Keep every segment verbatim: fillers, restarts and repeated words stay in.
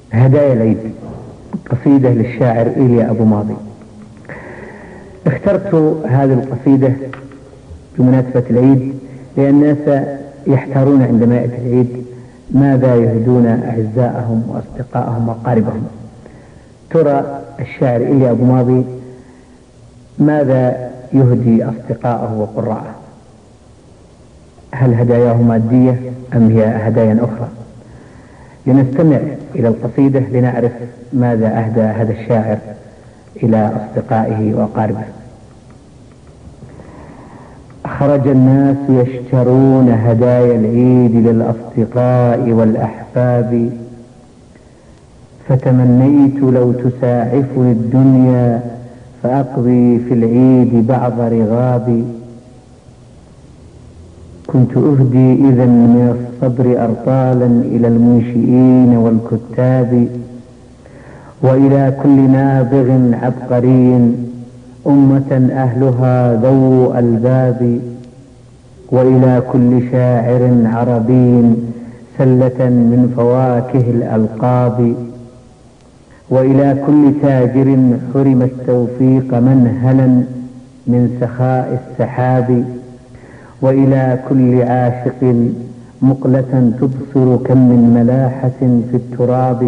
هدايا العيد، قصيدة للشاعر إيليا أبو ماضي. اخترت هذه القصيدة بمناسبة العيد لأن الناس يحتارون عندما يأتي العيد ماذا يهدون أعزائهم وأصدقائهم وأقاربهم. ترى الشاعر إيليا أبو ماضي ماذا يهدي أصدقائه وقراءه؟ هل هداياه مادية أم هي هدايا أخرى؟ لنستمع إلى القصيدة لنعرف ماذا أهدى هذا الشاعر إلى أصدقائه وأقاربه. خرج الناس يشترون هدايا العيد للأصدقاء والأحباب، فتمنيت لو تساعفني الدنيا فأقضي في العيد بعض رغابي. كنت أهدي إذا من الصبر أرطالا إلى المنشئين والكتاب، وإلى كل نابغ عبقري أمة أهلها ذو ألباب، وإلى كل شاعر عربي سلة من فواكه الألقاب، وإلى كل تاجر حرم التوفيق منهلا من سخاء السحاب، وإلى كل عاشق مقلة تبصر كم من ملاحة في التراب،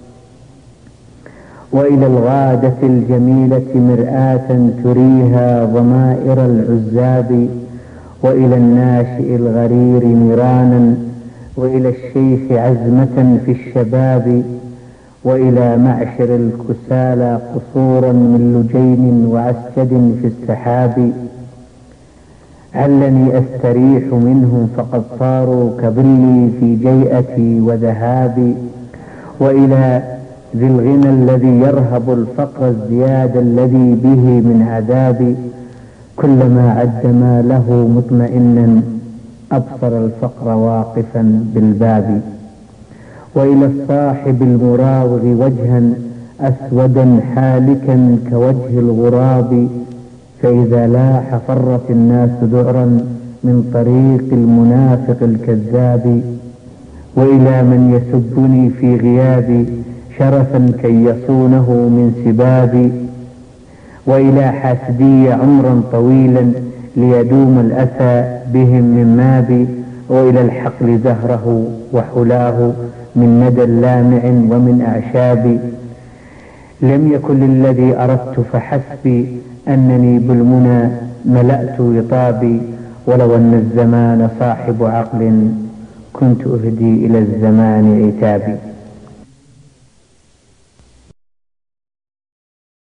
وإلى الغادة الجميلة مرآة تريها ضمائر العزاب، وإلى الناشئ الغرير نيرانا، وإلى الشيخ عزمة في الشباب، وإلى معشر الكسالى قصورا من لجين وعسجد في السحاب. علني أستريح منهم فقد صاروا كظلي في جيئتي وذهابي، وإلى ذي الغنى الذي يرهب الفقر الزياد الذي به من عذابي، كلما عد ما له مطمئنا أبصر الفقر واقفا بالباب. وإلى الصاحب المراوغ وجها أسودا حالكا كوجه الغراب، فإذا لاح فرت الناس ذعرا من طريق المنافق الكذاب. وإلى من يسبني في غيابي شرفا كي يصونه من سبابي، وإلى حاسدي عمرا طويلا ليدوم الأسى بهم من مابي، وإلى الحقل زهره وحلاه من ندى لامع ومن أعشابي. لم يكن للذي أردت فحسبي أنني بالمنى ملأت وطابي، ولو أن الزمان صاحب عقل كنت أهدي إلى الزمان عتابي.